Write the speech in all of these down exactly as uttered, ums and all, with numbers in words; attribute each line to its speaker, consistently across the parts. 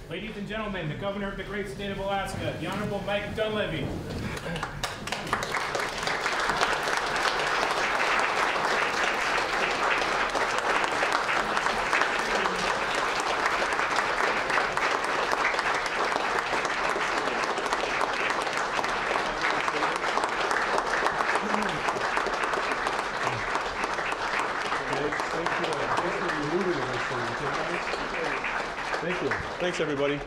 Speaker 1: Ladies and gentlemen, the Governor of the great state of Alaska, the Honorable Mike Dunleavy.
Speaker 2: Thank you. Thanks, everybody.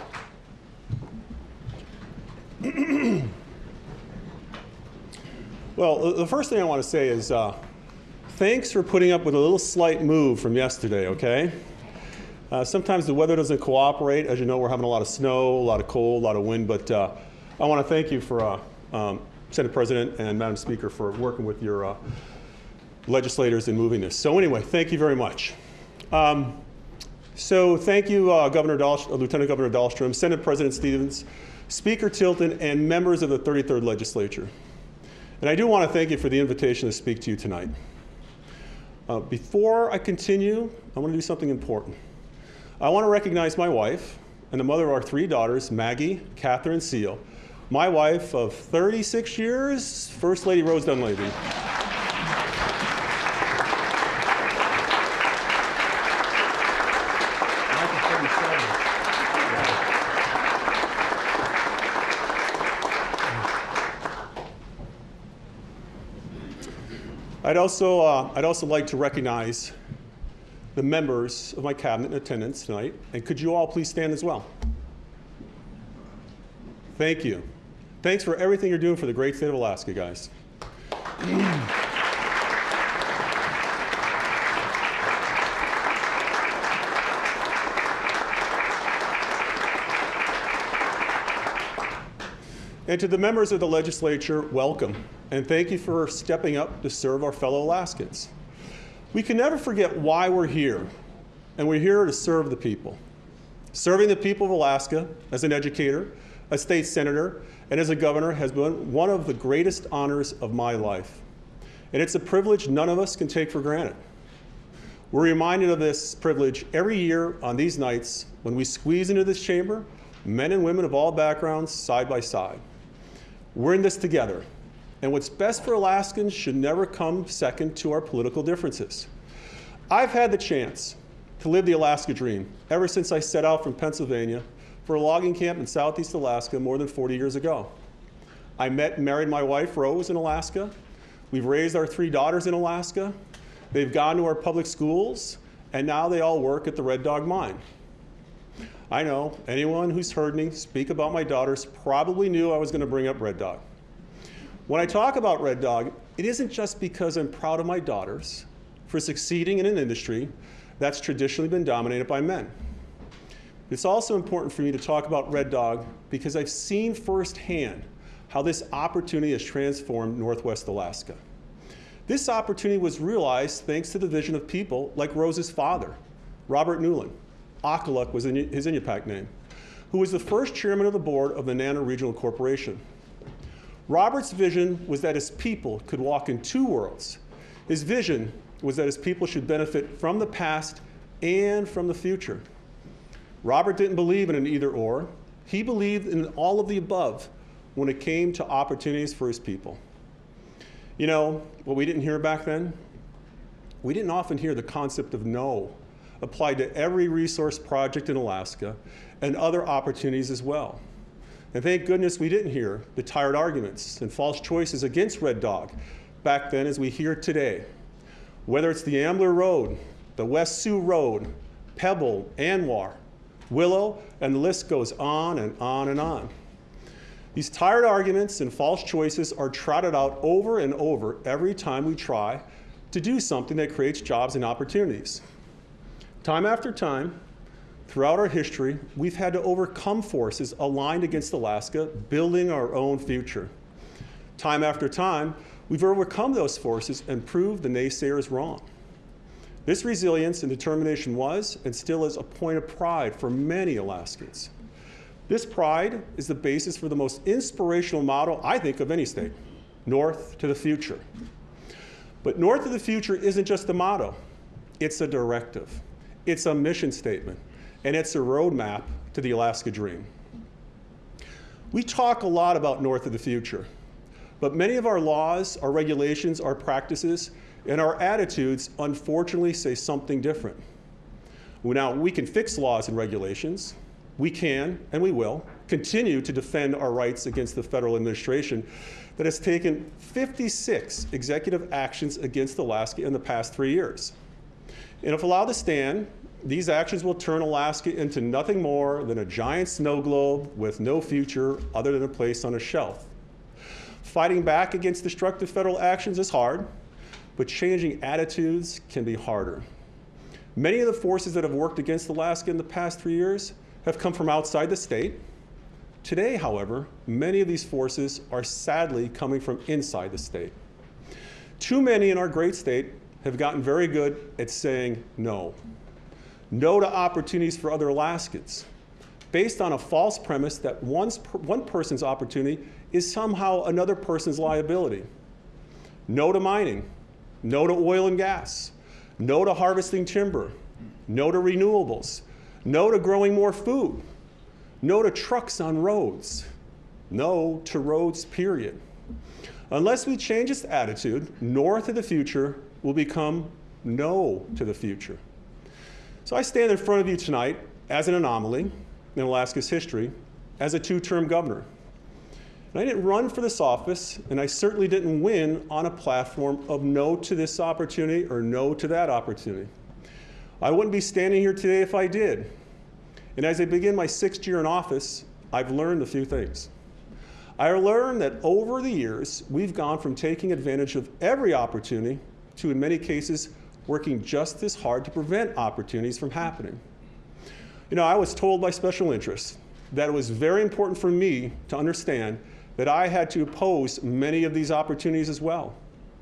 Speaker 2: Well, the first thing I want to say is uh, thanks for putting up with a little slight move from yesterday, okay? Uh, sometimes the weather doesn't cooperate. As you know, we're having a lot of snow, a lot of cold, a lot of wind, but uh, I want to thank you for, uh, um, Senate President and Madam Speaker, for working with your uh, legislators in moving this. So anyway, thank you very much. Um, So thank you, uh, Governor Dahlstrom, uh, Lieutenant Governor Dahlstrom, Senate President Stevens, Speaker Tilton, and members of the thirty-third Legislature. And I do want to thank you for the invitation to speak to you tonight. Uh, before I continue, I want to do something important. I want to recognize my wife and the mother of our three daughters, Maggie, Catherine, and Seal. My wife of thirty-six years, First Lady Rose Dunleavy. I'd also, uh, I'd also like to recognize the members of my cabinet in attendance tonight. And could you all please stand as well? Thank you. Thanks for everything you're doing for the great state of Alaska, guys. And to the members of the legislature, welcome. And thank you for stepping up to serve our fellow Alaskans. We can never forget why we're here. And we're here to serve the people. Serving the people of Alaska as an educator, a state senator, and as a governor has been one of the greatest honors of my life. And it's a privilege none of us can take for granted. We're reminded of this privilege every year on these nights when we squeeze into this chamber, men and women of all backgrounds, side by side. We're in this together, and what's best for Alaskans should never come second to our political differences. I've had the chance to live the Alaska dream ever since I set out from Pennsylvania for a logging camp in Southeast Alaska more than forty years ago. I met and married my wife, Rose, in Alaska. We've raised our three daughters in Alaska. They've gone to our public schools, and now they all work at the Red Dog Mine. I know anyone who's heard me speak about my daughters probably knew I was going to bring up Red Dog. When I talk about Red Dog, it isn't just because I'm proud of my daughters for succeeding in an industry that's traditionally been dominated by men. It's also important for me to talk about Red Dog because I've seen firsthand how this opportunity has transformed Northwest Alaska. This opportunity was realized thanks to the vision of people like Rose's father, Robert Newland. Akaluk was his Inupiaq name, who was the first chairman of the board of the Nana Regional Corporation. Robert's vision was that his people could walk in two worlds. His vision was that his people should benefit from the past and from the future. Robert didn't believe in an either or. He believed in all of the above when it came to opportunities for his people. You know, what we didn't hear back then? We didn't often hear the concept of no applied to every resource project in Alaska and other opportunities as well. And thank goodness we didn't hear the tired arguments and false choices against Red Dog back then as we hear today. Whether it's the Ambler Road, the West Sioux Road, Pebble, Anwar, Willow, and the list goes on and on and on. These tired arguments and false choices are trotted out over and over every time we try to do something that creates jobs and opportunities. Time after time, throughout our history, we've had to overcome forces aligned against Alaska, building our own future. Time after time, we've overcome those forces and proved the naysayers wrong. This resilience and determination was, and still is, a point of pride for many Alaskans. This pride is the basis for the most inspirational motto, I think, of any state, North to the Future. But North to the Future isn't just a motto, it's a directive. It's a mission statement, and it's a roadmap to the Alaska Dream. We talk a lot about North of the Future, but many of our laws, our regulations, our practices, and our attitudes unfortunately say something different. Now, we can fix laws and regulations. We can, and we will, continue to defend our rights against the federal administration that has taken fifty-six executive actions against Alaska in the past three years. And if allowed to stand, these actions will turn Alaska into nothing more than a giant snow globe with no future other than a place on a shelf. Fighting back against destructive federal actions is hard, but changing attitudes can be harder. Many of the forces that have worked against Alaska in the past three years have come from outside the state. Today, however, many of these forces are sadly coming from inside the state. Too many in our great state have gotten very good at saying no. No to opportunities for other Alaskans, based on a false premise that one's, one person's opportunity is somehow another person's liability. No to mining, no to oil and gas, no to harvesting timber, no to renewables, no to growing more food, no to trucks on roads, no to roads, period. Unless we change this attitude, North of the Future will become no to the future. So I stand in front of you tonight as an anomaly in Alaska's history, as a two-term governor. And I didn't run for this office, and I certainly didn't win on a platform of no to this opportunity or no to that opportunity. I wouldn't be standing here today if I did. And as I begin my sixth year in office, I've learned a few things. I learned that over the years, we've gone from taking advantage of every opportunity to, in many cases, working just as hard to prevent opportunities from happening. You know, I was told by special interests that it was very important for me to understand that I had to oppose many of these opportunities as well.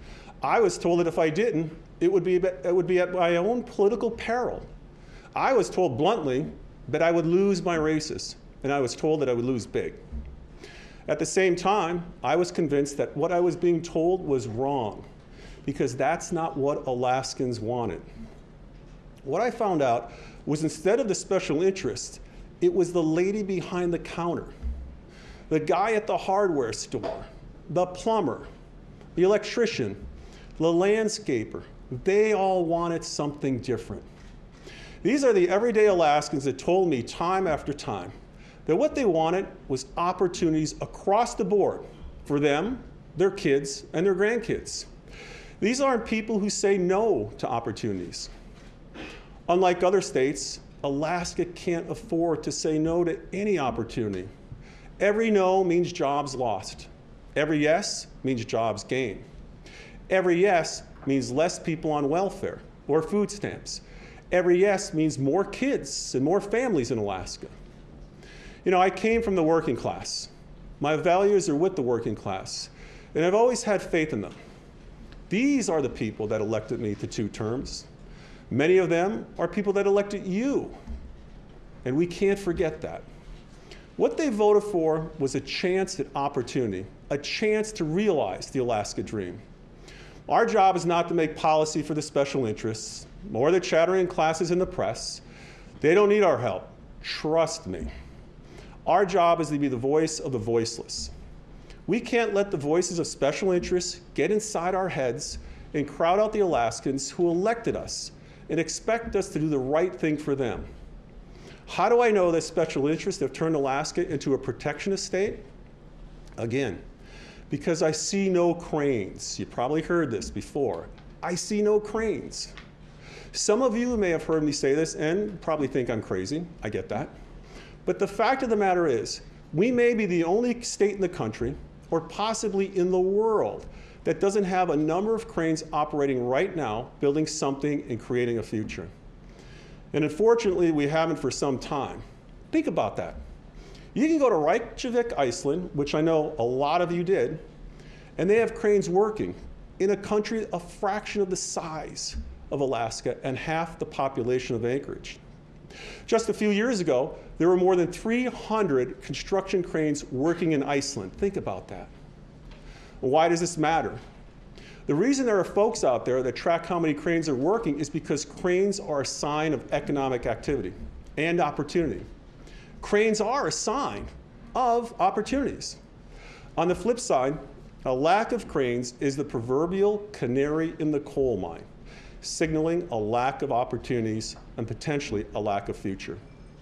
Speaker 2: I was told that if I didn't, it would be, it would be at my own political peril. I was told bluntly that I would lose my races, and I was told that I would lose big. At the same time, I was convinced that what I was being told was wrong, because that's not what Alaskans wanted. What I found out was instead of the special interest, it was the lady behind the counter, the guy at the hardware store, the plumber, the electrician, the landscaper. They all wanted something different. These are the everyday Alaskans that told me time after time that what they wanted was opportunities across the board for them, their kids, and their grandkids. These aren't people who say no to opportunities. Unlike other states, Alaska can't afford to say no to any opportunity. Every no means jobs lost. Every yes means jobs gained. Every yes means less people on welfare or food stamps. Every yes means more kids and more families in Alaska. You know, I came from the working class. My values are with the working class, and I've always had faith in them. These are the people that elected me to two terms. Many of them are people that elected you, and we can't forget that. What they voted for was a chance at opportunity, a chance to realize the Alaska Dream. Our job is not to make policy for the special interests or the chattering classes in the press. They don't need our help. Trust me. Our job is to be the voice of the voiceless. We can't let the voices of special interests get inside our heads and crowd out the Alaskans who elected us and expect us to do the right thing for them. How do I know that special interests have turned Alaska into a protectionist state? Again, because I see no cranes. You probably heard this before. I see no cranes. Some of you may have heard me say this and probably think I'm crazy. I get that. But the fact of the matter is, we may be the only state in the country, or possibly in the world, that doesn't have a number of cranes operating right now, building something and creating a future. And unfortunately, we haven't for some time. Think about that. You can go to Reykjavik, Iceland, which I know a lot of you did, and they have cranes working in a country a fraction of the size of Alaska and half the population of Anchorage. Just a few years ago, there were more than three hundred construction cranes working in Iceland. Think about that. Why does this matter? The reason there are folks out there that track how many cranes are working is because cranes are a sign of economic activity. and opportunity. Cranes are a sign of opportunities. On the flip side, a lack of cranes is the proverbial canary in the coal mine, signaling a lack of opportunities and potentially a lack of future.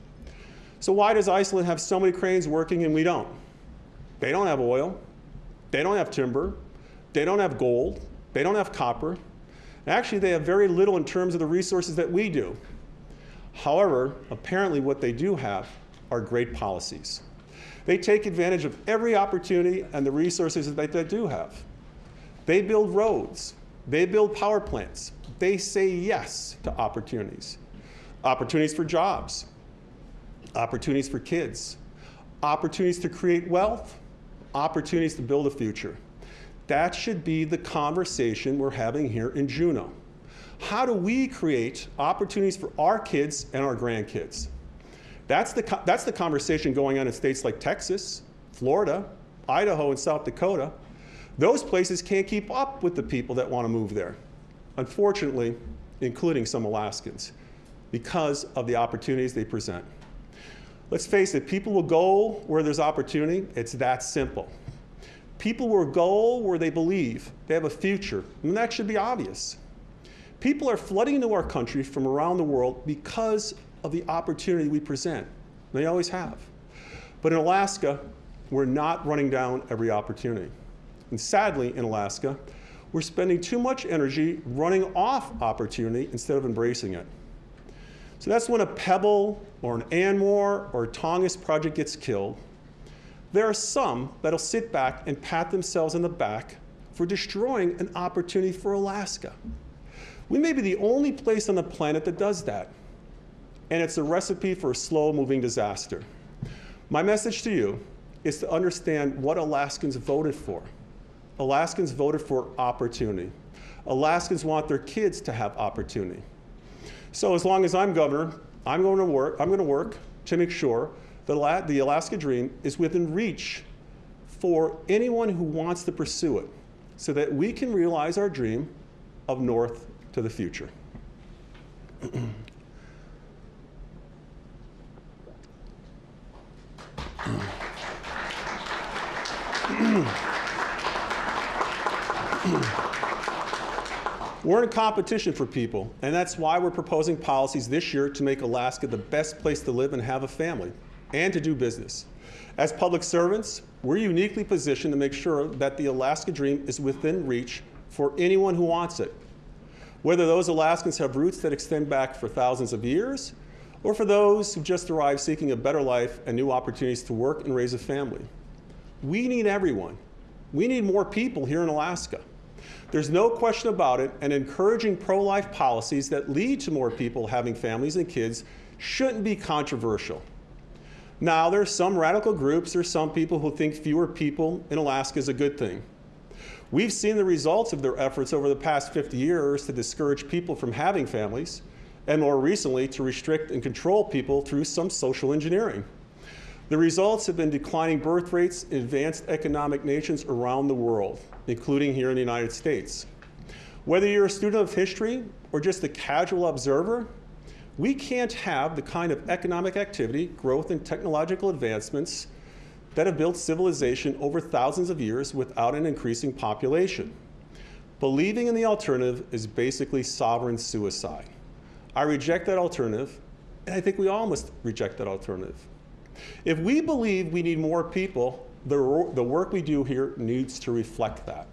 Speaker 2: So why does Iceland have so many cranes working and we don't? They don't have oil, they don't have timber, they don't have gold, they don't have copper. Actually, they have very little in terms of the resources that we do. However, apparently what they do have are great policies. They take advantage of every opportunity and the resources that they do have. They build roads, they build power plants, they say yes to opportunities. Opportunities for jobs, opportunities for kids, opportunities to create wealth, opportunities to build a future. That should be the conversation we're having here in Juneau. How do we create opportunities for our kids and our grandkids? That's the, that's the conversation going on in states like Texas, Florida, Idaho, and South Dakota. Those places can't keep up with the people that want to move there, unfortunately, including some Alaskans, because of the opportunities they present. Let's face it, people will go where there's opportunity. It's that simple. People will go where they believe they have a future, and that should be obvious. People are flooding into our country from around the world because of the opportunity we present. They always have. But in Alaska, we're not running down every opportunity. And sadly, in Alaska, we're spending too much energy running off opportunity instead of embracing it. So that's when a Pebble or an Anmore or a Tongass project gets killed. There are some that'll sit back and pat themselves on the back for destroying an opportunity for Alaska. We may be the only place on the planet that does that. And it's a recipe for a slow-moving disaster. My message to you is to understand what Alaskans voted for. Alaskans voted for opportunity. Alaskans want their kids to have opportunity. So as long as I'm governor, I'm going to work, I'm going to work to make sure that the Alaska Dream is within reach for anyone who wants to pursue it, so that we can realize our dream of north to the future. We're in competition for people, and that's why we're proposing policies this year to make Alaska the best place to live and have a family, and to do business. As public servants, we're uniquely positioned to make sure that the Alaska Dream is within reach for anyone who wants it. Whether those Alaskans have roots that extend back for thousands of years, or for those who just arrived seeking a better life and new opportunities to work and raise a family. We need everyone. We need more people here in Alaska. There's no question about it, and encouraging pro-life policies that lead to more people having families and kids shouldn't be controversial. Now, there are some radical groups or some people who think fewer people in Alaska is a good thing. We've seen the results of their efforts over the past fifty years to discourage people from having families, and more recently to restrict and control people through some social engineering. The results have been declining birth rates in advanced economic nations around the world, including here in the United States. Whether you're a student of history or just a casual observer, we can't have the kind of economic activity, growth, and technological advancements that have built civilization over thousands of years without an increasing population. Believing in the alternative is basically sovereign suicide. I reject that alternative, and I think we all must reject that alternative. If we believe we need more people, the, the work we do here needs to reflect that.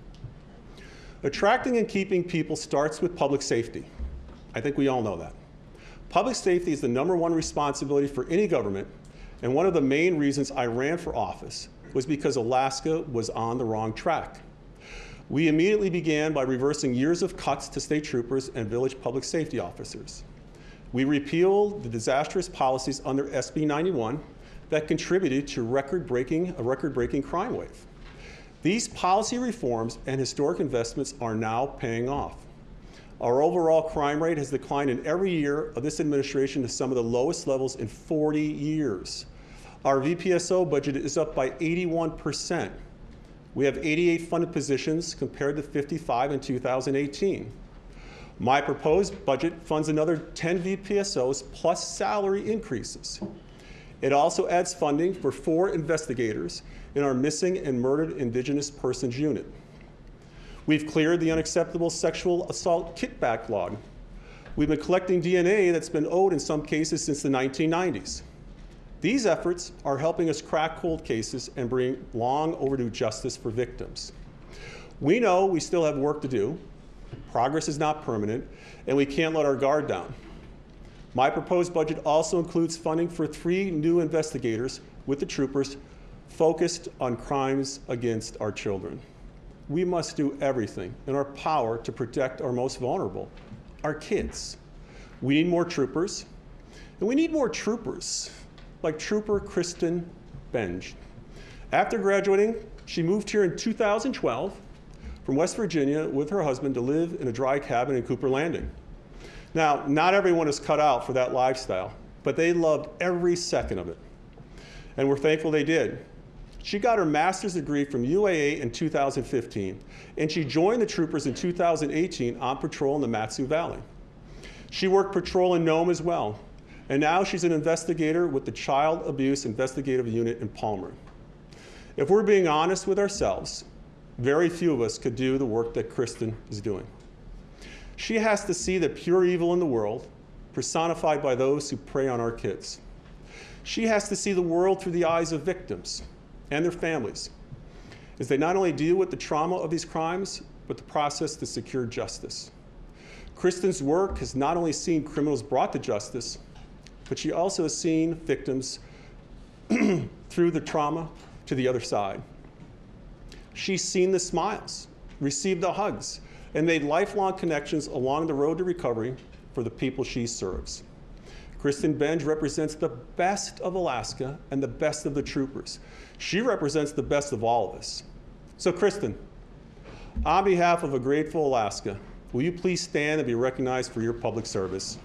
Speaker 2: Attracting and keeping people starts with public safety. I think we all know that. Public safety is the number one responsibility for any government, and one of the main reasons I ran for office was because Alaska was on the wrong track. We immediately began by reversing years of cuts to state troopers and village public safety officers. We repealed the disastrous policies under S B ninety-one that contributed to record-breaking, a record-breaking crime wave. These policy reforms and historic investments are now paying off. Our overall crime rate has declined in every year of this administration to some of the lowest levels in forty years. Our V P S O budget is up by eighty-one percent. We have eighty-eight funded positions compared to fifty-five in two thousand eighteen. My proposed budget funds another ten V P S Os plus salary increases. It also adds funding for four investigators in our Missing and Murdered Indigenous Persons Unit. We've cleared the unacceptable sexual assault kit backlog. We've been collecting D N A that's been owed in some cases since the nineteen nineties. These efforts are helping us crack cold cases and bring long overdue justice for victims. We know we still have work to do. Progress is not permanent, and we can't let our guard down. My proposed budget also includes funding for three new investigators with the troopers focused on crimes against our children. We must do everything in our power to protect our most vulnerable, our kids. We need more troopers, and we need more troopers, like Trooper Kristen Benge. After graduating, she moved here in two thousand twelve from West Virginia with her husband to live in a dry cabin in Cooper Landing. Now, not everyone is cut out for that lifestyle, but they loved every second of it, and we're thankful they did. She got her master's degree from U A A in two thousand fifteen, and she joined the troopers in two thousand eighteen on patrol in the Mat-Su Valley. She worked patrol in Nome as well, and now she's an investigator with the Child Abuse Investigative Unit in Palmer. If we're being honest with ourselves, very few of us could do the work that Kristen is doing. She has to see the pure evil in the world, personified by those who prey on our kids. She has to see the world through the eyes of victims and their families, as they not only deal with the trauma of these crimes, but the process to secure justice. Kristen's work has not only seen criminals brought to justice, but she also has seen victims through the trauma to the other side. She's seen the smiles, received the hugs, and made lifelong connections along the road to recovery for the people she serves. Kristen Benge represents the best of Alaska and the best of the troopers. She represents the best of all of us. So Kristen, on behalf of a grateful Alaska, will you please stand and be recognized for your public service?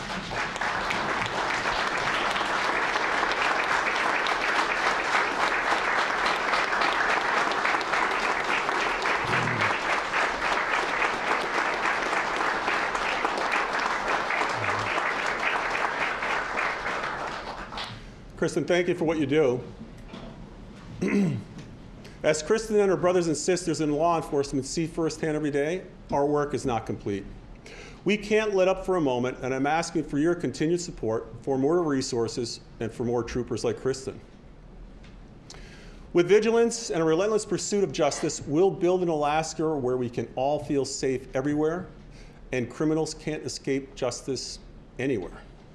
Speaker 2: Kristen, thank you for what you do. As Kristen and her brothers and sisters in law enforcement see firsthand every day, our work is not complete. We can't let up for a moment, and I'm asking for your continued support for more resources and for more troopers like Kristen. With vigilance and a relentless pursuit of justice, we'll build an Alaska where we can all feel safe everywhere, and criminals can't escape justice anywhere.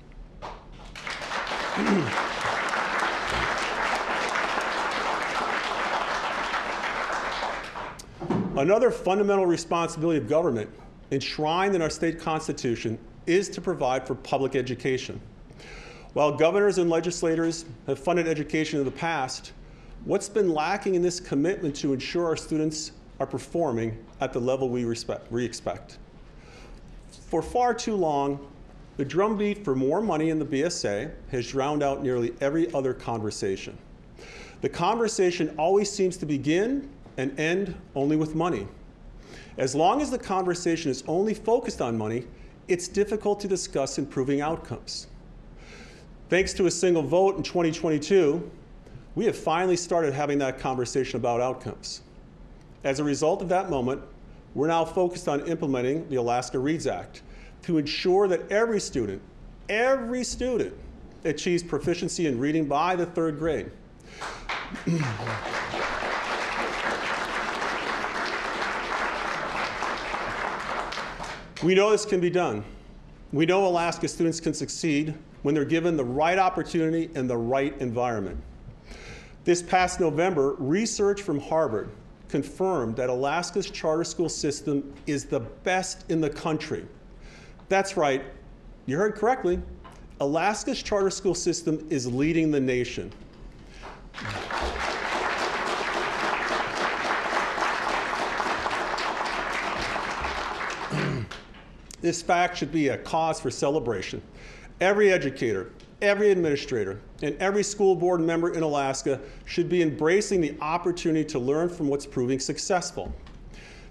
Speaker 2: Another fundamental responsibility of government, enshrined in our state constitution, is to provide for public education. While governors and legislators have funded education in the past, what's been lacking in this commitment to ensure our students are performing at the level we, respect, we expect? For far too long, the drumbeat for more money in the B S A has drowned out nearly every other conversation. The conversation always seems to begin and end only with money. As long as the conversation is only focused on money, it's difficult to discuss improving outcomes. Thanks to a single vote in twenty twenty-two, we have finally started having that conversation about outcomes. As a result of that moment, we're now focused on implementing the Alaska Reads Act to ensure that every student, every student achieves proficiency in reading by the third grade. We know this can be done. We know Alaska students can succeed when they're given the right opportunity and the right environment. This past November, research from Harvard confirmed that Alaska's charter school system is the best in the country. That's right, you heard correctly. Alaska's charter school system is leading the nation. This fact should be a cause for celebration. Every educator, every administrator, and every school board member in Alaska should be embracing the opportunity to learn from what's proving successful.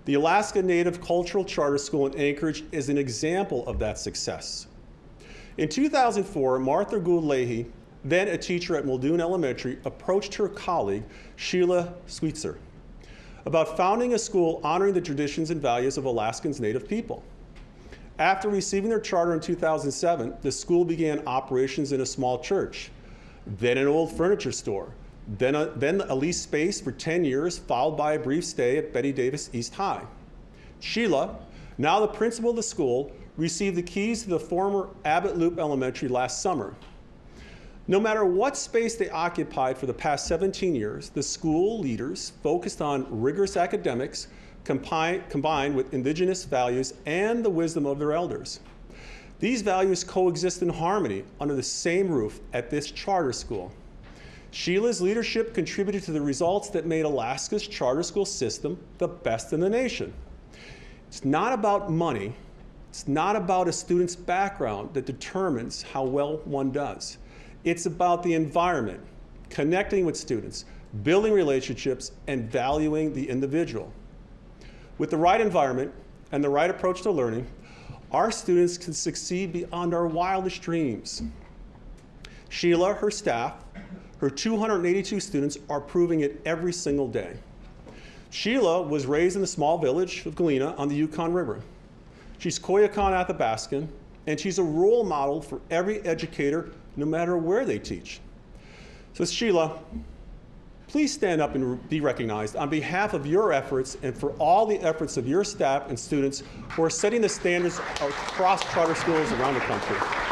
Speaker 2: The Alaska Native Cultural Charter School in Anchorage is an example of that success. In two thousand four, Martha Gould Leahy, then a teacher at Muldoon Elementary, approached her colleague, Sheila Sweetser, about founding a school honoring the traditions and values of Alaskans Native people. After receiving their charter in two thousand seven, the school began operations in a small church, then an old furniture store, then a, then a leased space for ten years, followed by a brief stay at Betty Davis East High. Sheila, now the principal of the school, received the keys to the former Abbott Loop Elementary last summer. No matter what space they occupied for the past seventeen years, the school leaders focused on rigorous academics combined, combined with indigenous values and the wisdom of their elders. These values coexist in harmony under the same roof at this charter school. Sheila's leadership contributed to the results that made Alaska's charter school system the best in the nation. It's not about money. It's not about a student's background that determines how well one does. It's about the environment, connecting with students, building relationships, and valuing the individual. With the right environment and the right approach to learning, our students can succeed beyond our wildest dreams. Sheila, her staff, her two hundred eighty-two students are proving it every single day. Sheila was raised in the small village of Galena on the Yukon River. She's Koyukon Athabascan, and she's a role model for every educator, no matter where they teach. So Sheila, please stand up and be recognized on behalf of your efforts and for all the efforts of your staff and students who are setting the standards across charter schools around the country.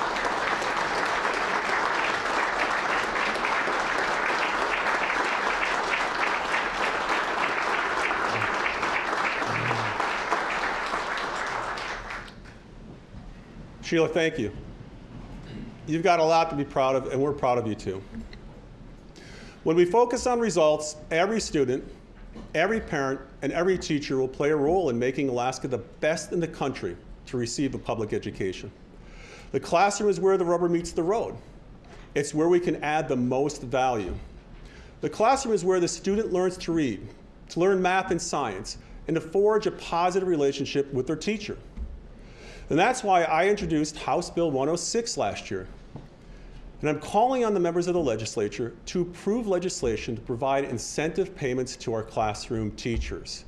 Speaker 2: Sheila, thank you. You've got a lot to be proud of, and we're proud of you too. When we focus on results, every student, every parent, and every teacher will play a role in making Alaska the best in the country to receive a public education. The classroom is where the rubber meets the road. It's where we can add the most value. The classroom is where the student learns to read, to learn math and science, and to forge a positive relationship with their teacher. And that's why I introduced House Bill one oh six last year. And I'm calling on the members of the legislature to approve legislation to provide incentive payments to our classroom teachers.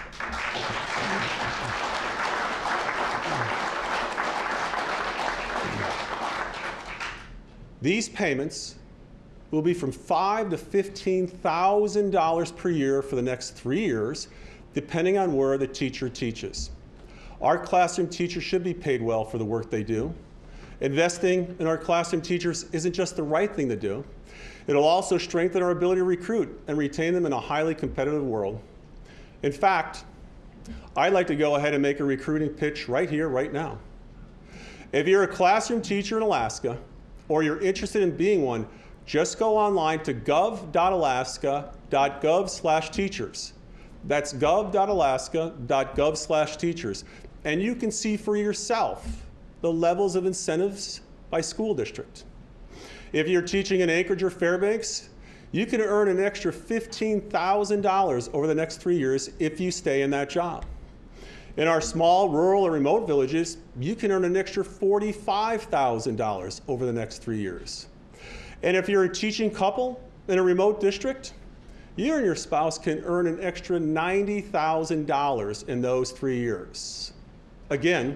Speaker 2: These payments will be from five thousand to fifteen thousand dollars per year for the next three years, depending on where the teacher teaches. Our classroom teachers should be paid well for the work they do. Investing in our classroom teachers isn't just the right thing to do. It'll also strengthen our ability to recruit and retain them in a highly competitive world. In fact, I'd like to go ahead and make a recruiting pitch right here, right now. If you're a classroom teacher in Alaska, or you're interested in being one, just go online to gov dot alaska dot gov slash teachers. That's gov dot alaska dot gov slash teachers. And you can see for yourself the levels of incentives by school district. If you're teaching in Anchorage or Fairbanks, you can earn an extra fifteen thousand dollars over the next three years if you stay in that job. In our small, rural, or remote villages, you can earn an extra forty-five thousand dollars over the next three years. And if you're a teaching couple in a remote district, you and your spouse can earn an extra ninety thousand dollars in those three years. Again,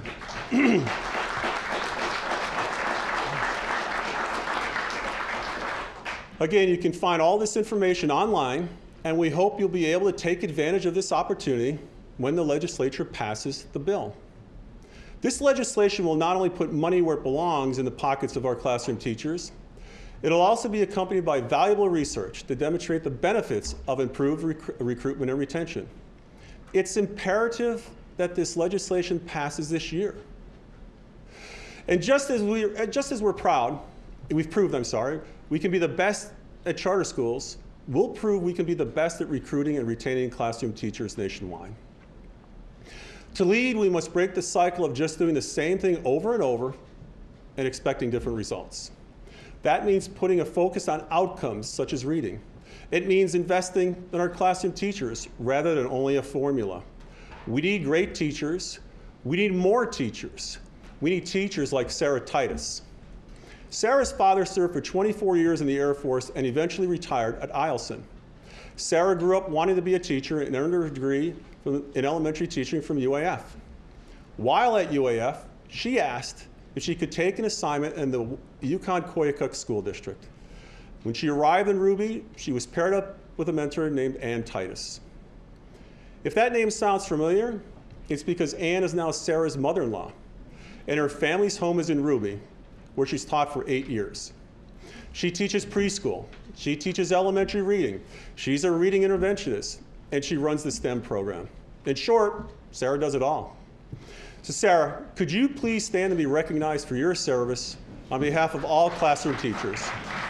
Speaker 2: again, you can find all this information online, and we hope you'll be able to take advantage of this opportunity when the legislature passes the bill. This legislation will not only put money where it belongs in the pockets of our classroom teachers, it'll also be accompanied by valuable research to demonstrate the benefits of improved rec- recruitment and retention. It's imperative that this legislation passes this year. And just as, we, just as we're proud, we've proved, I'm sorry, we can be the best at charter schools, we'll prove we can be the best at recruiting and retaining classroom teachers nationwide. To lead, we must break the cycle of just doing the same thing over and over and expecting different results. That means putting a focus on outcomes such as reading. It means investing in our classroom teachers rather than only a formula. We need great teachers. We need more teachers. We need teachers like Sarah Titus. Sarah's father served for twenty-four years in the Air Force and eventually retired at Eielson. Sarah grew up wanting to be a teacher and earned her degree in elementary teaching from U A F. While at U A F, she asked if she could take an assignment in the Yukon-Koyukuk School District. When she arrived in Ruby, she was paired up with a mentor named Ann Titus. If that name sounds familiar, it's because Ann is now Sarah's mother-in-law, and her family's home is in Ruby, where she's taught for eight years. She teaches preschool, she teaches elementary reading, she's a reading interventionist, and she runs the STEM program. In short, Sarah does it all. So Sarah, could you please stand and be recognized for your service on behalf of all classroom teachers?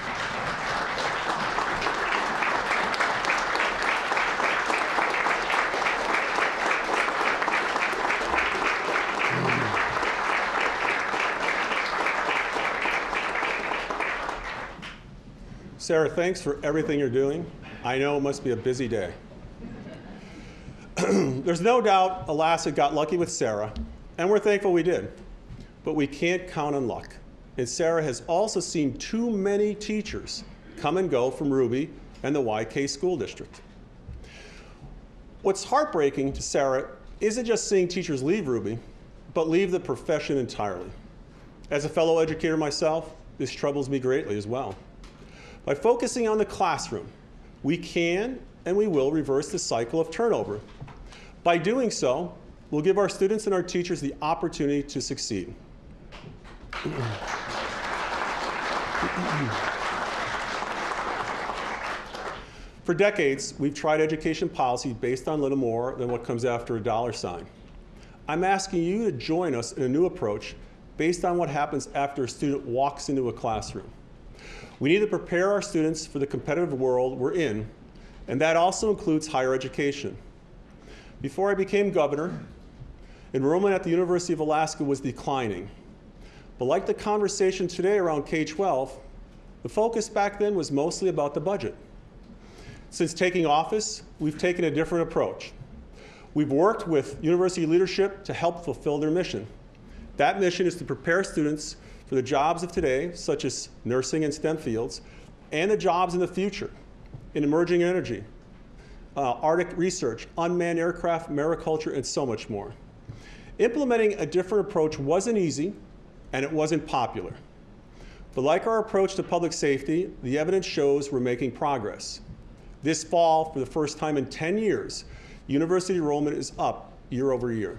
Speaker 2: Sarah, thanks for everything you're doing. I know it must be a busy day. There's no doubt Alaska got lucky with Sarah, and we're thankful we did. But we can't count on luck. And Sarah has also seen too many teachers come and go from Ruby and the Y K School District. What's heartbreaking to Sarah isn't just seeing teachers leave Ruby, but leave the profession entirely. As a fellow educator myself, this troubles me greatly as well. By focusing on the classroom, we can and we will reverse the cycle of turnover. By doing so, we'll give our students and our teachers the opportunity to succeed. For decades, we've tried education policy based on little more than what comes after a dollar sign. I'm asking you to join us in a new approach based on what happens after a student walks into a classroom. We need to prepare our students for the competitive world we're in, and that also includes higher education. Before I became governor, enrollment at the University of Alaska was declining. But like the conversation today around K twelve, the focus back then was mostly about the budget. Since taking office, we've taken a different approach. We've worked with university leadership to help fulfill their mission. That mission is to prepare students for the jobs of today, such as nursing and STEM fields, and the jobs in the future, in emerging energy, uh, Arctic research, unmanned aircraft, mariculture, and so much more. Implementing a different approach wasn't easy, and it wasn't popular. But like our approach to public safety, the evidence shows we're making progress. This fall, for the first time in ten years, university enrollment is up year over year.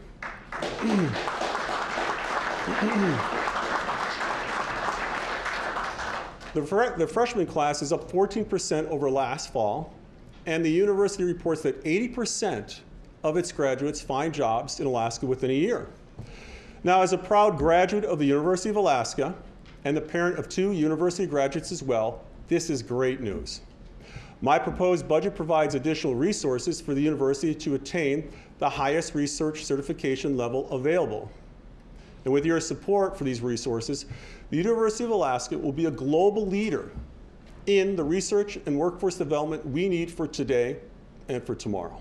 Speaker 2: The, fr the freshman class is up fourteen percent over last fall, and the university reports that eighty percent of its graduates find jobs in Alaska within a year. Now, as a proud graduate of the University of Alaska and the parent of two university graduates as well, this is great news. My proposed budget provides additional resources for the university to attain the highest research certification level available. And with your support for these resources, the University of Alaska will be a global leader in the research and workforce development we need for today and for tomorrow.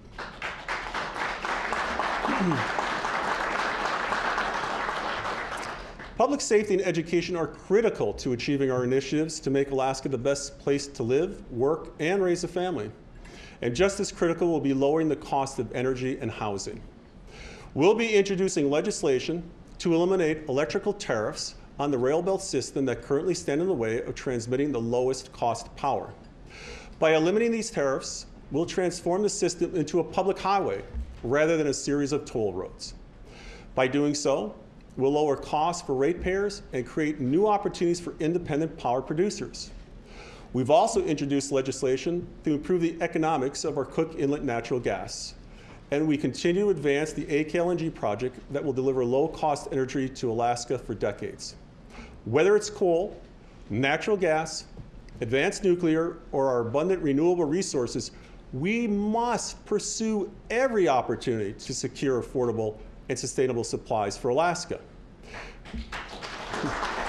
Speaker 2: Public safety and education are critical to achieving our initiatives to make Alaska the best place to live, work, and raise a family. And just as critical will be lowering the cost of energy and housing. We'll be introducing legislation to eliminate electrical tariffs on the rail belt system that currently stand in the way of transmitting the lowest cost power. By eliminating these tariffs, we'll transform the system into a public highway rather than a series of toll roads. By doing so, we'll lower costs for ratepayers and create new opportunities for independent power producers. We've also introduced legislation to improve the economics of our Cook Inlet natural gas. And we continue to advance the A K L N G project that will deliver low-cost energy to Alaska for decades. Whether it's coal, natural gas, advanced nuclear, or our abundant renewable resources, we must pursue every opportunity to secure affordable and sustainable supplies for Alaska.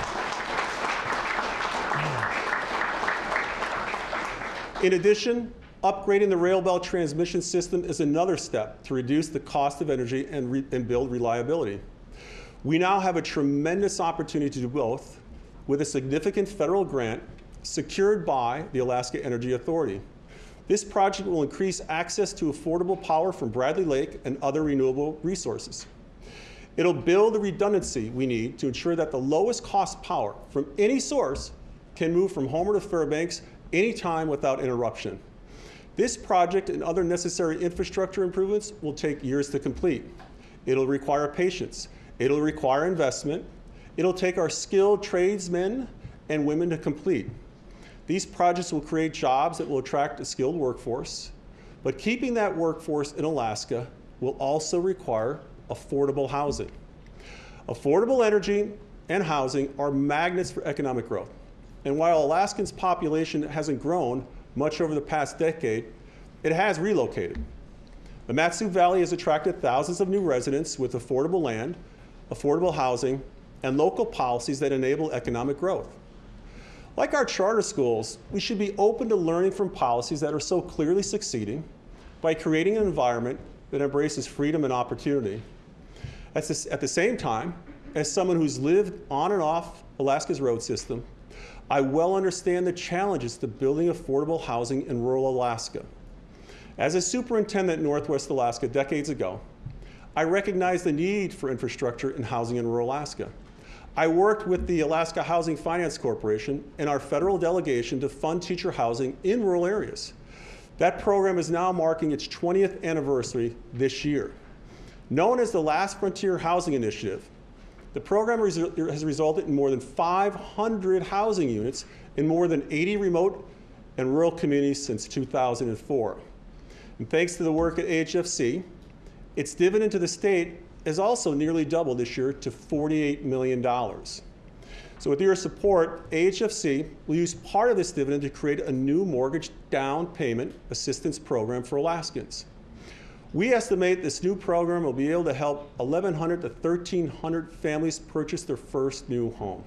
Speaker 2: In addition, Upgrading the rail belt transmission system is another step to reduce the cost of energy and, re and build reliability. We now have a tremendous opportunity to do both with a significant federal grant secured by the Alaska Energy Authority. This project will increase access to affordable power from Bradley Lake and other renewable resources. It'll build the redundancy we need to ensure that the lowest cost power from any source can move from Homer to Fairbanks anytime without interruption. This project and other necessary infrastructure improvements will take years to complete. It'll require patience. It'll require investment. It'll take our skilled tradesmen and women to complete. These projects will create jobs that will attract a skilled workforce, but keeping that workforce in Alaska will also require affordable housing. Affordable energy and housing are magnets for economic growth. And while Alaskans' population hasn't grown much over the past decade, it has relocated. The Mat-Su Valley has attracted thousands of new residents with affordable land, affordable housing, and local policies that enable economic growth. Like our charter schools, we should be open to learning from policies that are so clearly succeeding by creating an environment that embraces freedom and opportunity. At the same time, as someone who's lived on and off Alaska's road system, I well understand the challenges to building affordable housing in rural Alaska. As a superintendent in Northwest Alaska decades ago, I recognized the need for infrastructure and housing in rural Alaska. I worked with the Alaska Housing Finance Corporation and our federal delegation to fund teacher housing in rural areas. That program is now marking its twentieth anniversary this year. Known as the Last Frontier Housing Initiative, the program has resulted in more than five hundred housing units in more than eighty remote and rural communities since two thousand four. And thanks to the work at A H F C, its dividend to the state has also nearly doubled this year to forty-eight million dollars. So with your support, A H F C will use part of this dividend to create a new mortgage down payment assistance program for Alaskans. We estimate this new program will be able to help eleven hundred to thirteen hundred families purchase their first new home.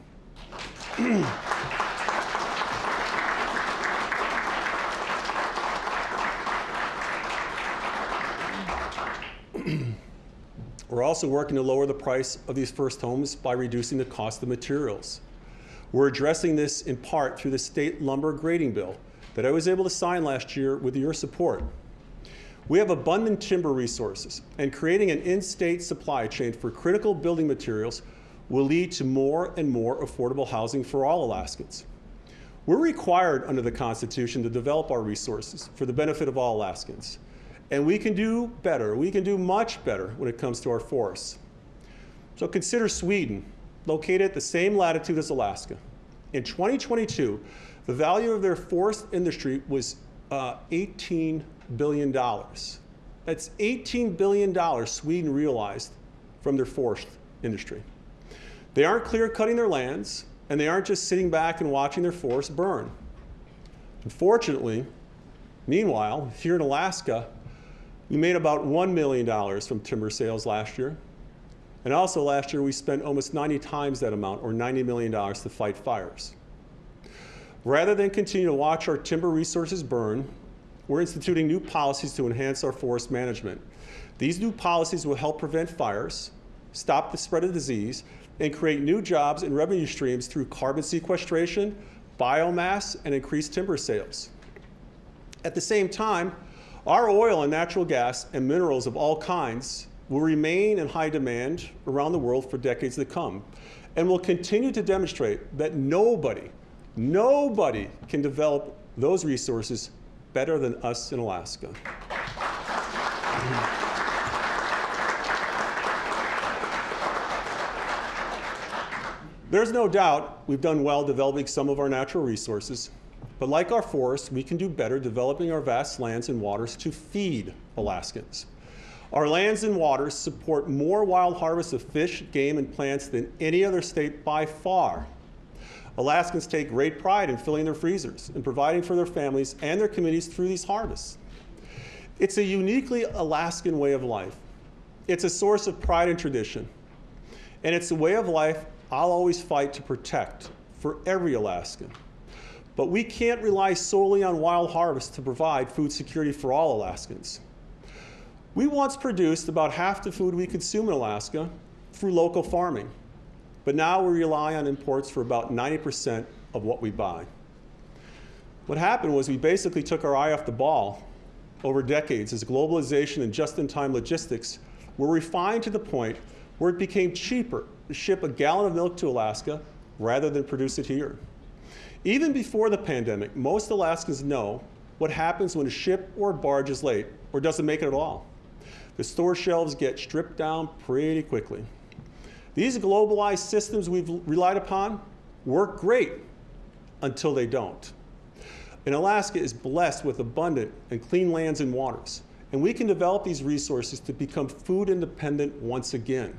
Speaker 2: We're also working to lower the price of these first homes by reducing the cost of materials. We're addressing this in part through the state lumber grading bill that I was able to sign last year with your support. We have abundant timber resources, and creating an in-state supply chain for critical building materials will lead to more and more affordable housing for all Alaskans. We're required under the Constitution to develop our resources for the benefit of all Alaskans. And we can do better. We can do much better when it comes to our forests. So consider Sweden, located at the same latitude as Alaska. In twenty twenty-two, the value of their forest industry was uh, eighteen billion dollars. That's eighteen billion dollars Sweden realized from their forest industry. They aren't clear-cutting their lands, and they aren't just sitting back and watching their forests burn. Unfortunately, meanwhile, here in Alaska, we made about one million dollars from timber sales last year. And also last year, we spent almost ninety times that amount, or ninety million dollars, to fight fires. Rather than continue to watch our timber resources burn, we're instituting new policies to enhance our forest management. These new policies will help prevent fires, stop the spread of disease, and create new jobs and revenue streams through carbon sequestration, biomass, and increased timber sales. At the same time, our oil and natural gas and minerals of all kinds will remain in high demand around the world for decades to come, and will continue to demonstrate that nobody, nobody can develop those resources better than us in Alaska. There's no doubt we've done well developing some of our natural resources, but like our forests, we can do better developing our vast lands and waters to feed Alaskans. Our lands and waters support more wild harvests of fish, game, and plants than any other state by far. Alaskans take great pride in filling their freezers and providing for their families and their communities through these harvests. It's a uniquely Alaskan way of life. It's a source of pride and tradition. And it's a way of life I'll always fight to protect for every Alaskan. But we can't rely solely on wild harvest to provide food security for all Alaskans. We once produced about half the food we consume in Alaska through local farming, but now we rely on imports for about ninety percent of what we buy. What happened was we basically took our eye off the ball over decades as globalization and just-in-time logistics were refined to the point where it became cheaper to ship a gallon of milk to Alaska rather than produce it here. Even before the pandemic, most Alaskans know what happens when a ship or a barge is late or doesn't make it at all. The store shelves get stripped down pretty quickly. These globalized systems we've relied upon work great until they don't. And Alaska is blessed with abundant and clean lands and waters, and we can develop these resources to become food independent once again.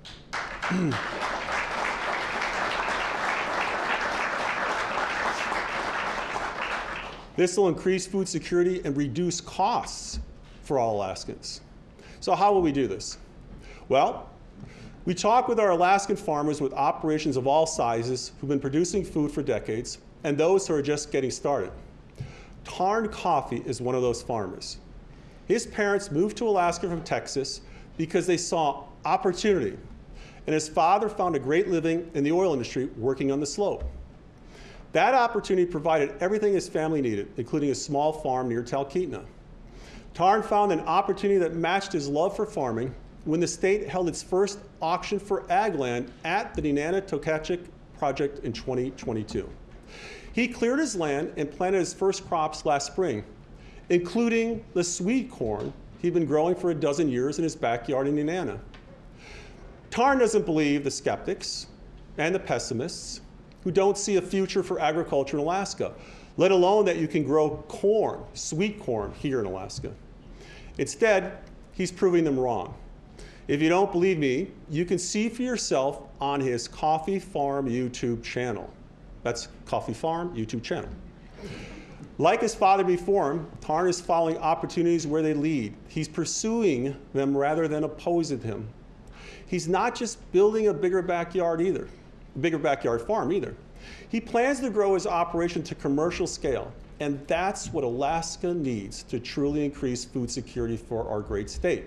Speaker 2: This will increase food security and reduce costs for all Alaskans. So how will we do this? Well, we talk with our Alaskan farmers with operations of all sizes who've been producing food for decades and those who are just getting started. Tarn Coffee is one of those farmers. His parents moved to Alaska from Texas because they saw opportunity, and his father found a great living in the oil industry working on the slope. That opportunity provided everything his family needed, including a small farm near Talkeetna. Tarn found an opportunity that matched his love for farming when the state held its first auction for ag land at the Nenana-Tokachik project in twenty twenty-two. He cleared his land and planted his first crops last spring, including the sweet corn he'd been growing for a dozen years in his backyard in Nenana. Tarn doesn't believe the skeptics and the pessimists who don't see a future for agriculture in Alaska, let alone that you can grow corn, sweet corn, here in Alaska. Instead, he's proving them wrong. If you don't believe me, you can see for yourself on his Coffee Farm YouTube channel. That's Coffee Farm YouTube channel. Like his father before him, Tarn is following opportunities where they lead. He's pursuing them rather than opposing them. He's not just building a bigger backyard either. bigger backyard farm either. He plans to grow his operation to commercial scale, and that's what Alaska needs to truly increase food security for our great state.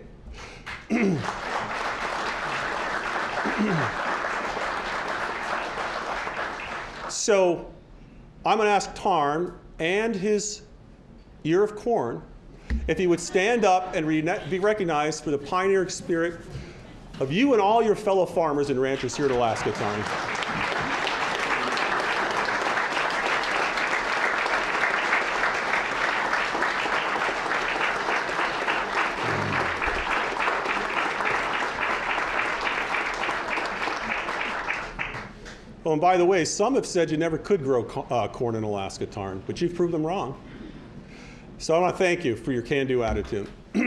Speaker 2: So I'm going to ask Tarn and his ear of corn if he would stand up and re be recognized for the pioneering spirit of you and all your fellow farmers and ranchers here in Alaska, Tarn. Oh, and by the way, some have said you never could grow co uh, corn in Alaska, Tarn, but you've proved them wrong. So I want to thank you for your can-do attitude.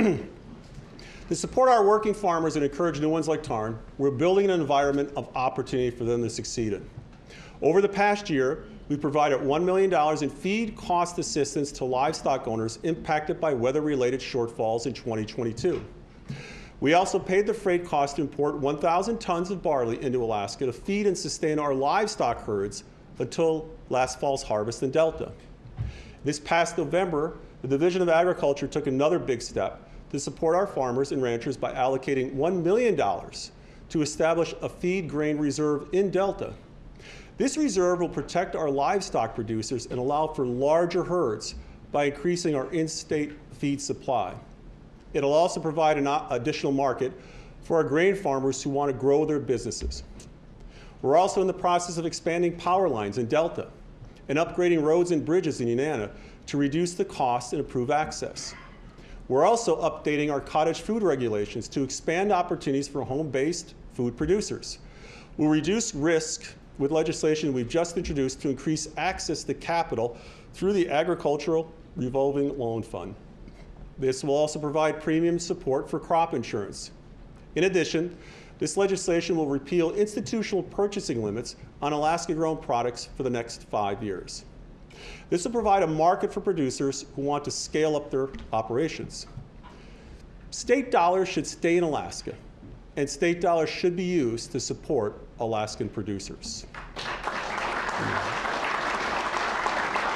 Speaker 2: To support our working farmers and encourage new ones like Tarn, we're building an environment of opportunity for them to succeed in. Over the past year, we provided one million dollars in feed cost assistance to livestock owners impacted by weather-related shortfalls in twenty twenty-two. We also paid the freight cost to import one thousand tons of barley into Alaska to feed and sustain our livestock herds until last fall's harvest in Delta. This past November, the Division of Agriculture took another big step to support our farmers and ranchers by allocating one million dollars to establish a feed grain reserve in Delta. This reserve will protect our livestock producers and allow for larger herds by increasing our in-state feed supply. It'll also provide an additional market for our grain farmers who want to grow their businesses. We're also in the process of expanding power lines in Delta and upgrading roads and bridges in Nenana to reduce the cost and improve access. We're also updating our cottage food regulations to expand opportunities for home-based food producers. We'll reduce risk with legislation we've just introduced to increase access to capital through the Agricultural Revolving Loan Fund. This will also provide premium support for crop insurance. In addition, this legislation will repeal institutional purchasing limits on Alaska-grown products for the next five years. This will provide a market for producers who want to scale up their operations. State dollars should stay in Alaska, and state dollars should be used to support Alaskan producers.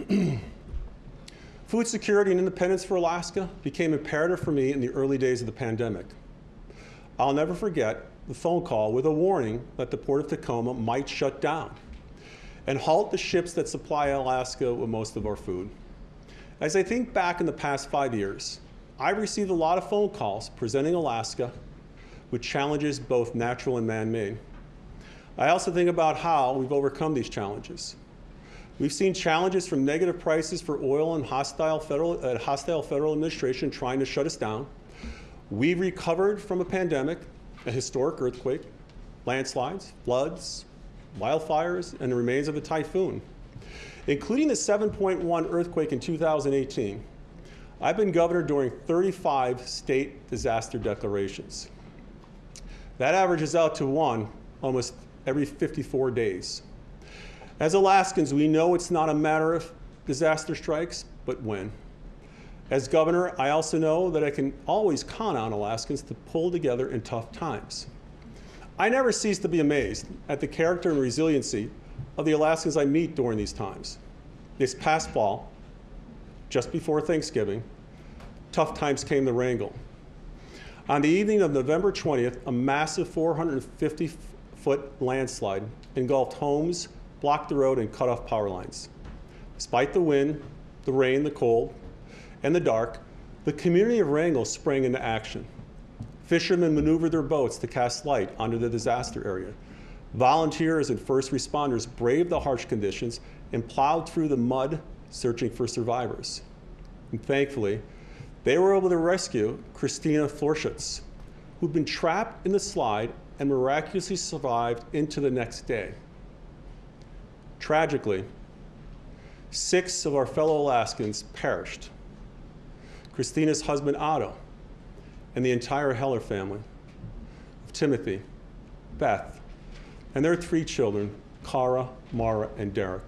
Speaker 2: Food security and independence for Alaska became imperative for me in the early days of the pandemic. I'll never forget the phone call with a warning that the Port of Tacoma might shut down and halt the ships that supply Alaska with most of our food. As I think back in the past five years, I've received a lot of phone calls presenting Alaska with challenges both natural and man-made. I also think about how we've overcome these challenges. We've seen challenges from negative prices for oil and hostile federal, uh, hostile federal administration trying to shut us down. We recovered from a pandemic, a historic earthquake, landslides, floods, wildfires, and the remains of a typhoon. Including the seven point one earthquake in two thousand eighteen, I've been governor during thirty-five state disaster declarations. That averages out to one almost every fifty-four days. As Alaskans, we know it's not a matter of disaster strikes, but when. As governor, I also know that I can always count on Alaskans to pull together in tough times. I never cease to be amazed at the character and resiliency of the Alaskans I meet during these times. This past fall, just before Thanksgiving, tough times came to Wrangell. On the evening of November twentieth, a massive four hundred fifty foot landslide engulfed homes, blocked the road, and cut off power lines. Despite the wind, the rain, the cold, and the dark, the community of Wrangell sprang into action. Fishermen maneuvered their boats to cast light onto the disaster area. Volunteers and first responders braved the harsh conditions and plowed through the mud searching for survivors. And thankfully, they were able to rescue Christina Florschutz, who'd been trapped in the slide and miraculously survived into the next day. Tragically, six of our fellow Alaskans perished. Christina's husband, Otto, and the entire Heller family, of Timothy, Beth, and their three children, Cara, Mara, and Derek.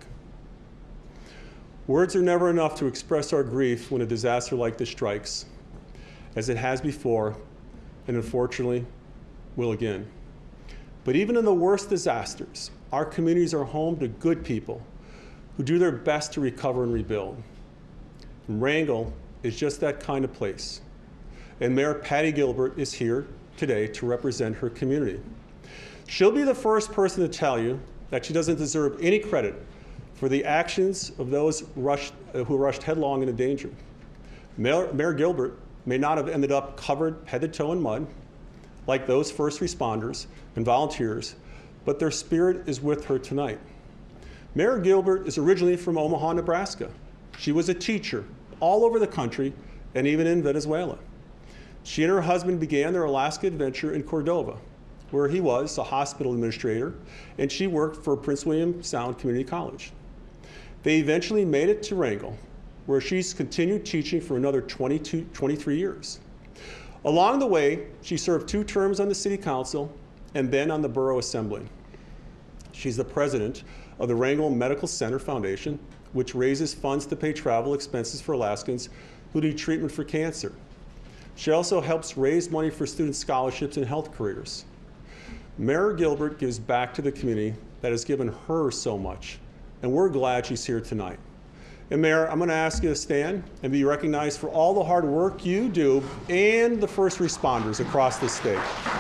Speaker 2: Words are never enough to express our grief when a disaster like this strikes, as it has before, and unfortunately, will again. But even in the worst disasters, our communities are home to good people who do their best to recover and rebuild. And Wrangell is just that kind of place. And Mayor Patty Gilbert is here today to represent her community. She'll be the first person to tell you that she doesn't deserve any credit for the actions of those rushed, uh, who rushed headlong into danger. Mayor, Mayor Gilbert may not have ended up covered head to toe in mud like those first responders and volunteers, but their spirit is with her tonight. Mayor Gilbert is originally from Omaha, Nebraska. She was a teacher all over the country and even in Venezuela. She and her husband began their Alaska adventure in Cordova, where he was a hospital administrator, and she worked for Prince William Sound Community College. They eventually made it to Wrangell, where she's continued teaching for another twenty-two, twenty-three years. Along the way, she served two terms on the city council and then on the borough assembly. She's the president of the Wrangell Medical Center Foundation, which raises funds to pay travel expenses for Alaskans who need treatment for cancer. She also helps raise money for student scholarships and health careers. Mayor Gilbert gives back to the community that has given her so much, and we're glad she's here tonight. And Mayor, I'm going to ask you to stand and be recognized for all the hard work you do and the first responders across the state.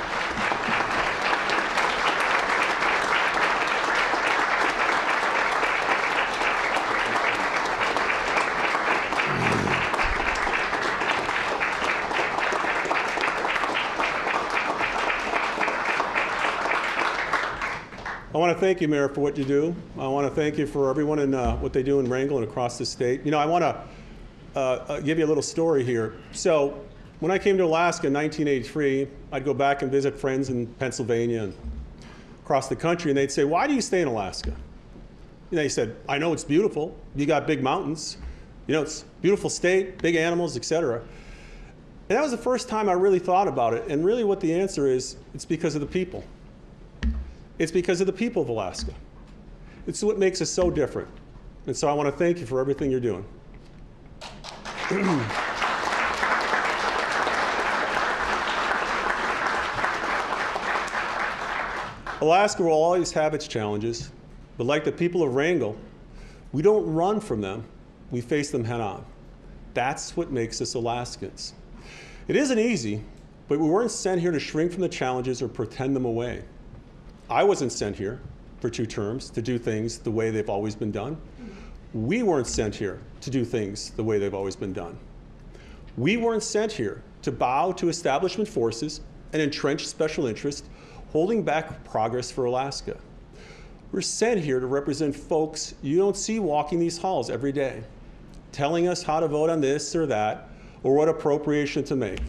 Speaker 2: I want to thank you, Mayor, for what you do. I want to thank you for everyone and uh, what they do in Wrangell and across the state. You know, I want to uh, uh, give you a little story here. So when I came to Alaska in nineteen eighty-three, I'd go back and visit friends in Pennsylvania and across the country, and they'd say, "Why do you stay in Alaska?" And they said, "I know it's beautiful. You got big mountains. You know, it's a beautiful state, big animals, et cetera" And that was the first time I really thought about it. And really what the answer is, it's because of the people. It's because of the people of Alaska. It's what makes us so different. And so I want to thank you for everything you're doing. Alaska will always have its challenges, but like the people of Wrangell, we don't run from them, we face them head on. That's what makes us Alaskans. It isn't easy, but we weren't sent here to shrink from the challenges or pretend them away. I wasn't sent here for two terms to do things the way they've always been done. We weren't sent here to do things the way they've always been done. We weren't sent here to bow to establishment forces and entrenched special interests holding back progress for Alaska. We're sent here to represent folks you don't see walking these halls every day, telling us how to vote on this or that, or what appropriation to make.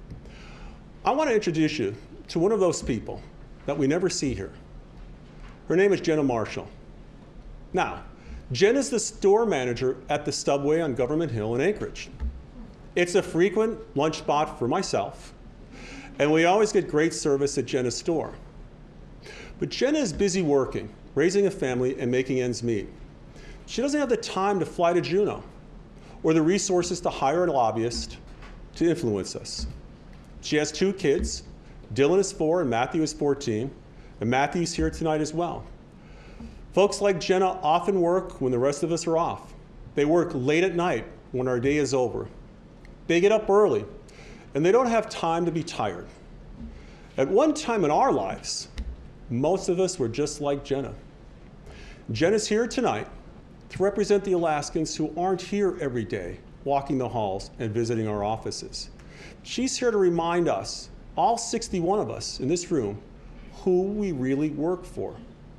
Speaker 2: I want to introduce you to one of those people that we never see here. Her name is Jenna Marshall. Now, Jen is the store manager at the Stubway on Government Hill in Anchorage. It's a frequent lunch spot for myself, and we always get great service at Jenna's store. But Jenna is busy working, raising a family, and making ends meet. She doesn't have the time to fly to Juneau or the resources to hire a lobbyist to influence us. She has two kids. Dylan is four and Matthew is fourteen, and Matthew's here tonight as well. Folks like Jenna often work when the rest of us are off. They work late at night when our day is over. They get up early, and they don't have time to be tired. At one time in our lives, most of us were just like Jenna. Jenna's here tonight to represent the Alaskans who aren't here every day, walking the halls and visiting our offices. She's here to remind us, all sixty-one of us in this room, who we really work for.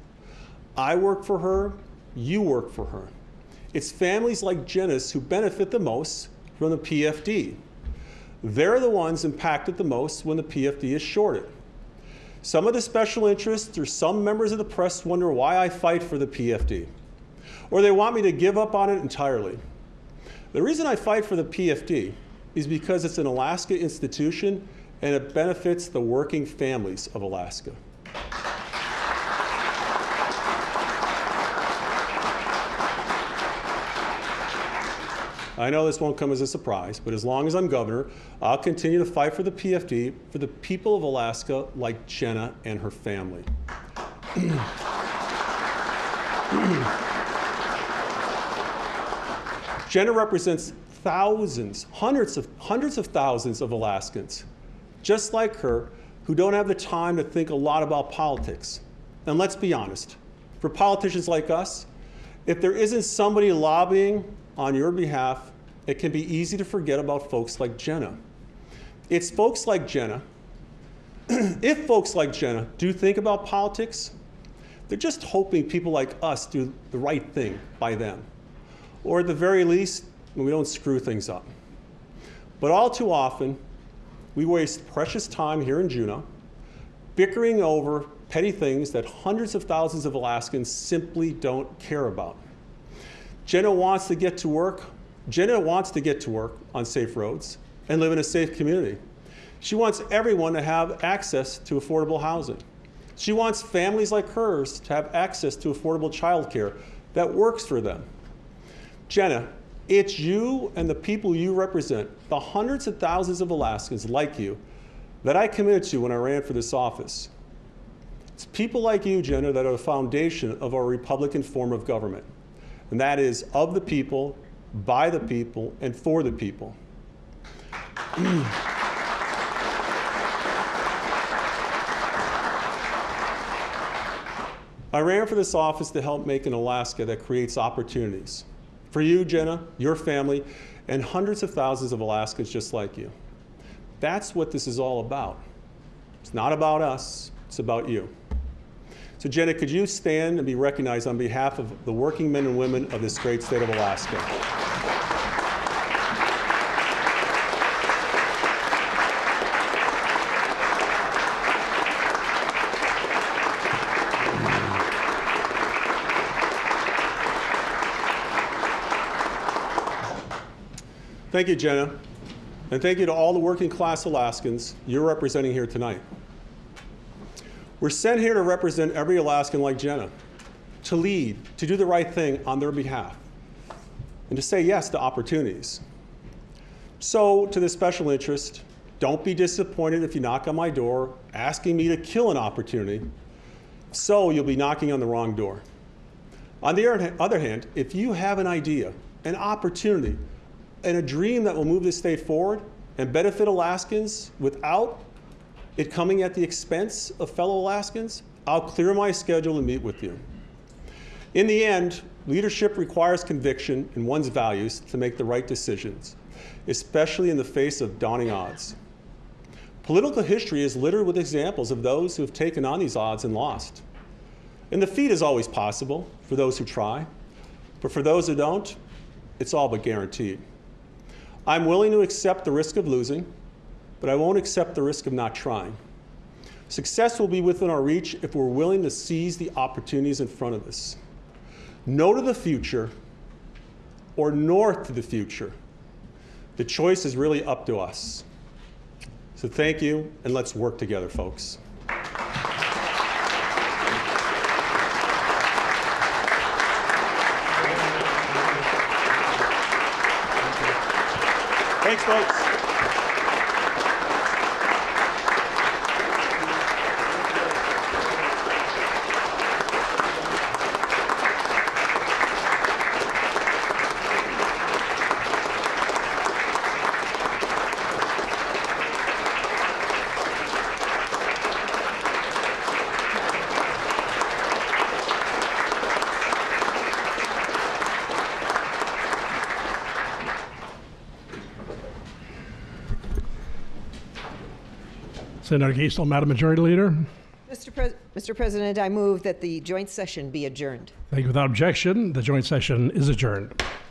Speaker 2: I work for her, you work for her. It's families like Jenna's who benefit the most from the P F D. They're the ones impacted the most when the P F D is shorted. Some of the special interests or some members of the press wonder why I fight for the P F D, or they want me to give up on it entirely. The reason I fight for the P F D is because it's an Alaska institution and it benefits the working families of Alaska. I know this won't come as a surprise, but as long as I'm governor, I'll continue to fight for the P F D for the people of Alaska like Jenna and her family. Jenna represents thousands, hundreds of, hundreds of thousands of Alaskans, just like her, who don't have the time to think a lot about politics. And let's be honest, for politicians like us, if there isn't somebody lobbying on your behalf, it can be easy to forget about folks like Jenna. It's folks like Jenna. If folks like Jenna do think about politics, they're just hoping people like us do the right thing by them. Or at the very least, we don't screw things up. But all too often, we waste precious time here in Juneau, bickering over petty things that hundreds of thousands of Alaskans simply don't care about. Jenna wants to get to work. Jenna wants to get to work on safe roads and live in a safe community. She wants everyone to have access to affordable housing. She wants families like hers to have access to affordable childcare that works for them. Jenna, it's you and the people you represent, the hundreds of thousands of Alaskans like you, that I committed to when I ran for this office. It's people like you, Jenna, that are the foundation of our Republican form of government. And that is of the people, by the people, and for the people. I ran for this office to help make an Alaska that creates opportunities. For you, Jenna, your family, and hundreds of thousands of Alaskans just like you. That's what this is all about. It's not about us, it's about you. So Jenna, could you stand and be recognized on behalf of the working men and women of this great state of Alaska? Thank you, Jenna, and thank you to all the working class Alaskans you're representing here tonight. We're sent here to represent every Alaskan like Jenna, to lead, to do the right thing on their behalf, and to say yes to opportunities. So, to the special interest, don't be disappointed if you knock on my door asking me to kill an opportunity, so you'll be knocking on the wrong door. On the other hand, if you have an idea an opportunity, and a dream that will move this state forward and benefit Alaskans without it coming at the expense of fellow Alaskans, I'll clear my schedule and meet with you. In the end, leadership requires conviction in one's values to make the right decisions, especially in the face of daunting odds. Political history is littered with examples of those who have taken on these odds and lost. And defeat is always possible for those who try, but for those who don't, it's all but guaranteed. I'm willing to accept the risk of losing, but I won't accept the risk of not trying. Success will be within our reach if we're willing to seize the opportunities in front of us. No to the future or north to the future. The choice is really up to us. So thank you, and let's work together, folks. Thanks, folks.
Speaker 3: Senator Geisel, Madam Majority Leader.
Speaker 4: Mister Pres Mister President, I move that the joint session be adjourned.
Speaker 3: Thank you. Without objection, the joint session is adjourned.